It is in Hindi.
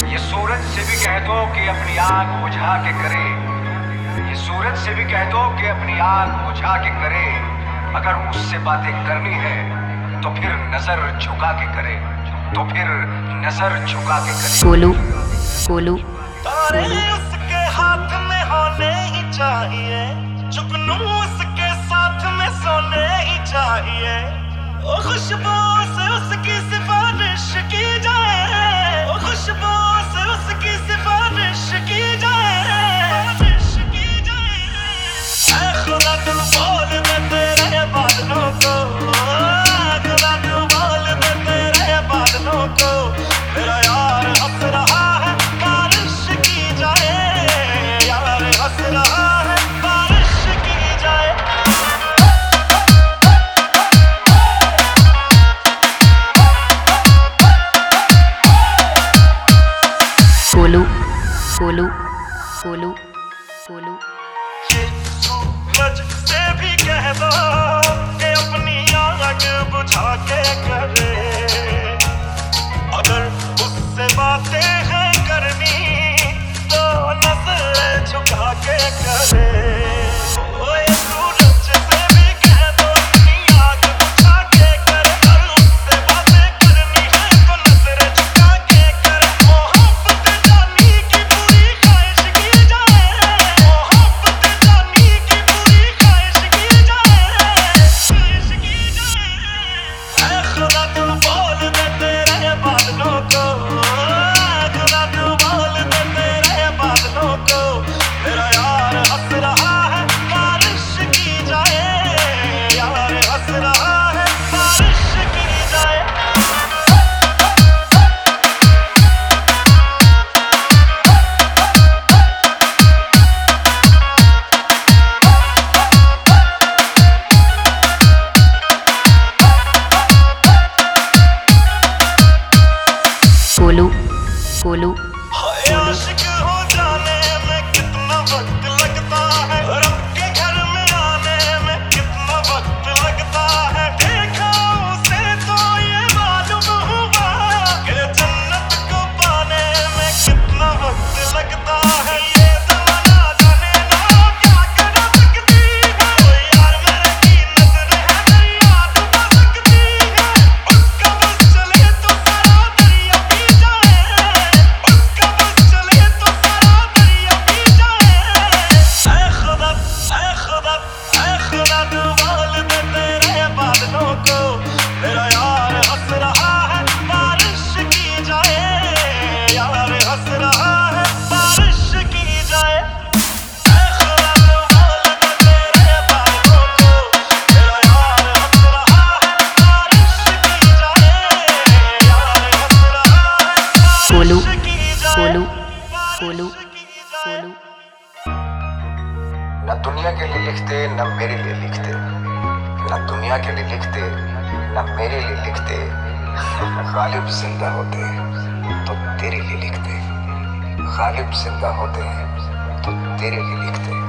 ये सूरज से भी कह दो कि अपनी आग बुझा के करे। ये सूरज से भी कह दो कि अपनी आग बुझा के करे। अगर उससे बातें करनी है तो फिर नजर झुका के करे, तो फिर नजर झुका के करे। गोलू गोलू तारे उसके हाथ में होने ही चाहिए, जुगनू उसके साथ में सोने ही चाहिए। ओ खुशबू से उसकी सिफारिश की जाए, ओ खुशबू से उसकी सिफारिश की जाए। ऐ खुदा तू बोल दे तेरे बादलों को, खुदा तू बोल दे तेरे बादलों को। मेरा यार हंस रहा है बारिश की जाए, यार हंस रहा है बारिश की जाए। गोलू गोलू गोलू गोलू सूरज से भी कह दो कि अपनी आग बुझा के करे। अगर उससे बातें हैं करनी तो नजर झुका के करे। ओए सूरज से भी कह दो अपनी आग बुझा के करे। अगर उससे बातें करनी है तो नजर झुका के करे। मोहब्बत जानी की पूरी ख्वाहिश की जाए, मोहब्बत जानी की पूरी ख्वाहिश की जाए, ख्वाहिश की जाए। ऐ खुदा तू बोल दे तेरे बादलों को, खुदा तू बोल दे तेरे बादलों को। मेरा यार हंस रहा है बारिश की जाए, यार हंस रहा है बारिश की जाए। गोलू गोलू हाय आशिक हो जाने में कितना वक्त लगता है, रब के घर में आने में कितना वक्त लगता है। देखा उसे तो ये मालूम हुआ कि जन्नत को पाने में कितना वक्त लगता है। ये ज़माना जाने ना क्या कर सकती है, ओ यार मेरे की नज़र है दरिया डुबा सकती है। उसका बस चले तो सारा दरिया पी जाए, उसका बस चले तो सारा दरिया पी जाए। ऐ खुदा ऐ खुदा ऐ खुदा तू बोल दे तेरे बादलों को। मेरा यार हंस रहा है बारिश की जाए, यार हंस रहा है बारिश की जाए। ऐ खुदा तू बोल दे तेरे बादलों को। मेरा यार हंस रहा है बारिश की जाए, यार हंस रहा है गोलू बारिश की जाए। गोलू गोलू गोलू न दुनिया के लिए लिखते न मेरे लिए लिखते, न दुनिया के लिए लिखते न मेरे लिए लिखते। गालिब जिंदा होते तो तेरे लिए लिखते, गालिब जिंदा होते तो तेरे लिए लिखते।